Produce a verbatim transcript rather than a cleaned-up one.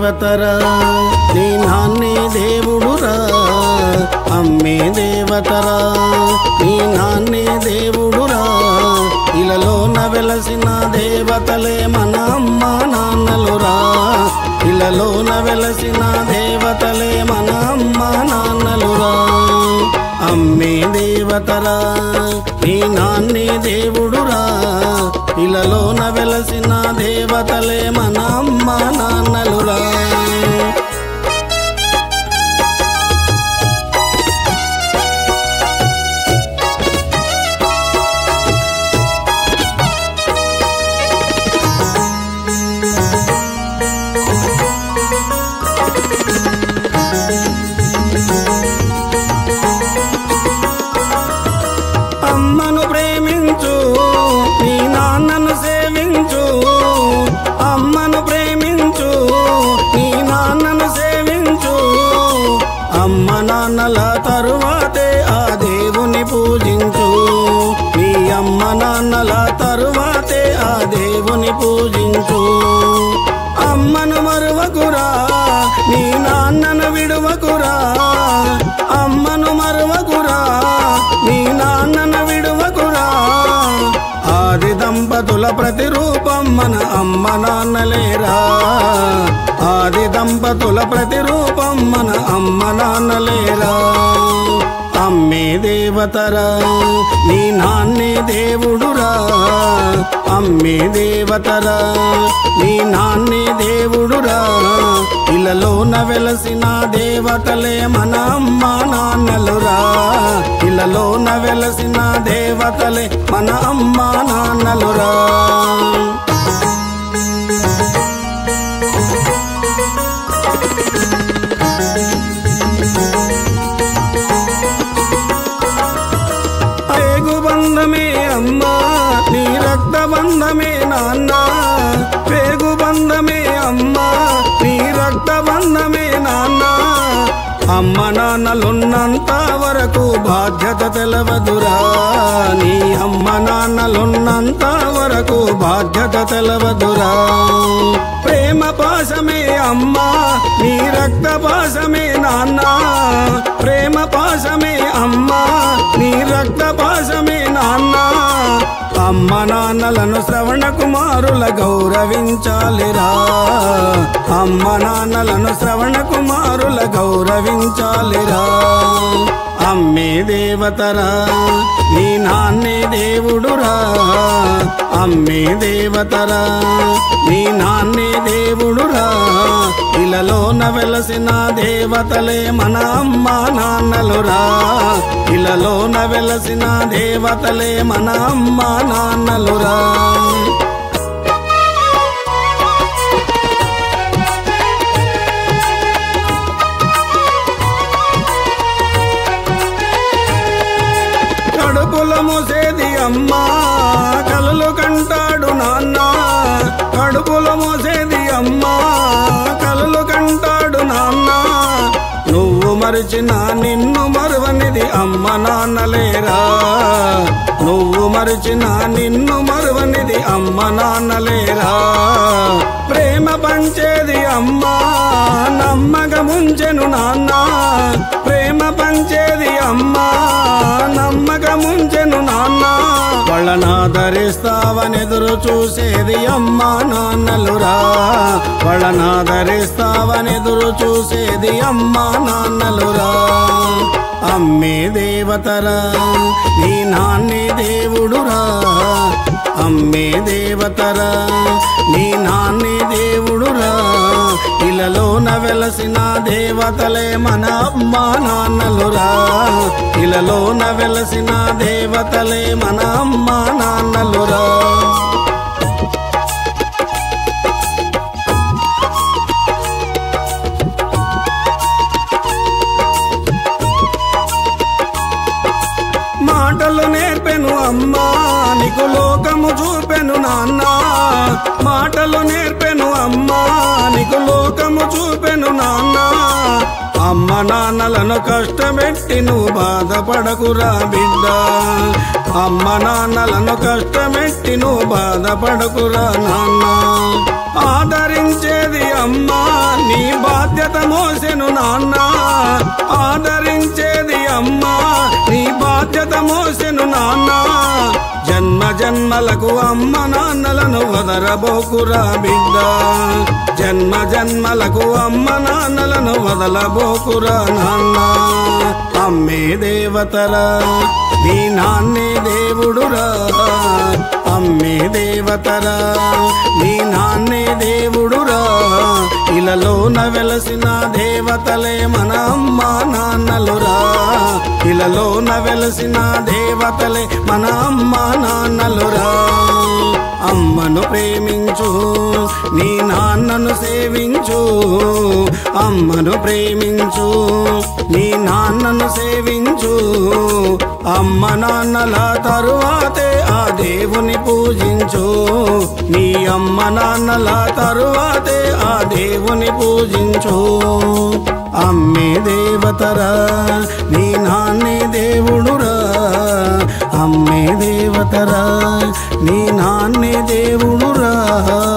దేవతరా నీ నాన్నే దేవుడురా అమ్మే దేవతరా నీ నాన్నే దేవుడురా ఇలలోన వెలసిన దేవతలే మన అమ్మ నాన్నలురా ఇలలోన వెలసిన దేవతలే మన అమ్మ నాన్నలురా అమ్మే దేవతరా నీ నాన్నే దేవుడురా ఇలలోన వెలసిన దేవతలే మన అమ్మ నాన్నలురా అమ్మను ప్రేమించు నీ నాన్నను సేవించు అమ్మను ప్రేమించు నీ నాన్నను సేవించు అమ్మ నాన్నల తరువాతే ఆ దేవుని పూజించు నీ అమ్మ నాన్నల తరువాతే ఆ దేవుని పూజించు అమ్మను మరువకురా నీ నాన్నను విడువకురా అమ్మను మరువకురా నీ నాన్నను విడువకురా ఆది దంపతుల ప్రతిరూపం మన అమ్మ నాన్నలేరా ఆది దంపతుల ప్రతిరూపం మన అమ్మ నాన్నలేరా అమ్మే దేవతరా నీ నాన్నే దేవుడురా అమ్మే దేవతరా నీ నాన్నే దేవుడురా ఇలలోన వెలసిన దేవతలే మన అమ్మ నాన్నలురా ఇలలోన వెలసిన దేవతలే మన అమ్మ నాన్నలురా బంధమే అమ్మ నీ రక్త బంధమే నాన్న పేగు బంధమే అమ్మ నీ రక్త బంధమే నాన్న అమ్మ నాన్నలున్నంత వరకు బాధ్యత తెలవదురా నీ అమ్మ నాన్నలున్నంత వరకు బాధ్యత తెలవదురా ప్రేమ పాశమే అమ్మ నీ రక్త పాశమే నాన్న ప్రేమ పాశమే అమ్మ నీ రక్త పాశమే నాన్న అమ్మ నాన్నలను శ్రవణ కుమారుల గౌరవించాలిరా అమ్మ నాన్నలను శ్రవణ కుమారుల గౌరవించాలిరా అమ్మే దేవతరా నీ నాన్నే దేవుడురా అమ్మే దేవతరా నీ నాన్నే దేవుడురా ఇలలోన వెలసిన దేవతలే మన అమ్మ నాన్నలురా ఇలలోన వెలసిన దేవతలే మన అమ్మ నాన్నలురా కడుపుల మోసేది అమ్మ కలలు కంటాడు నాన్న కడుపుల మోసేది అమ్మ కలలు కంటాడు నాన్న నువ్వు మరిచిన నిన్ను మరువనిది అమ్మ నాన్నలేరా నువ్వు మరిచిన నిన్ను మరువనిది అమ్మ నాన్నలేరా ప్రేమ పంచేది అమ్మ నమ్మకముంచెను నాన్న ప్రేమ పంచేది అమ్మ నమ్మకముంచెను నాన్న వాళ్ళనాదరిస్తావనెదురు చూసేది అమ్మ నాన్నలురా వాళ్ళనాదరిస్తావనెదురు చూసేది అమ్మ నాన్నలురా అమ్మే దేవతరా నీ నాన్నే దేవుడురా అమ్మే దేవతరా నీ నాన్నే దేవుడురా ఇలలోన వెలసిన దేవతలే మన అమ్మ నాన్నలురా ఇలలోన వెలసిన దేవతలే మన అమ్మ నాన్నలురా మాటలు నేర్పెను అమ్మా నీకు లోకము చూపెను నాన్న మాటలు నేర్పెను అమ్మా నీకు లోకము చూపెను నాన్న అమ్మ నాన్నలను కష్టమెట్టి నువ్వు బాధపడకురా బిడ్డ అమ్మ నాన్నలను కష్టమెట్టి నువ్వు బాధపడకురా నాన్న ఆదరించేది అమ్మ నీ బాధ్యత మోసెను నాన్న ఆదరించేది అమ్మ నీ బాధ్యత మోసెను నాన్న జన్మ జన్మలకు అమ్మ నాన్నలను వదలబోకురా బిడ్డ జన్మ జన్మలకు అమ్మ నాన్నలను వదలబోకురా నాన్న అమ్మే దేవతరా నీ నాన్నే దేవుడురా అమ్మే దేవతరా నీ నాన్నే దేవుడురా ఇలలోన వెలసిన దేవతలే మన అమ్మ నాన్నలురా ఇలలోన వెలసిన దేవతలే మన అమ్మ నాన్నలురా అమ్మను ప్రేమించు నీ నాన్నను సేవించు అమ్మను ప్రేమించు నీ నాన్నను సేవించు అమ్మ నాన్నల తరువాతే ఆ దేవుని పూజించు నీ అమ్మ నాన్నల తరువాతే ఆ దేవుని పూజించు అమ్మే దేవతరా నీ నాన్నే దేవుడురా అమ్మే దేవతరా నీ నాన్నే దేవుడురా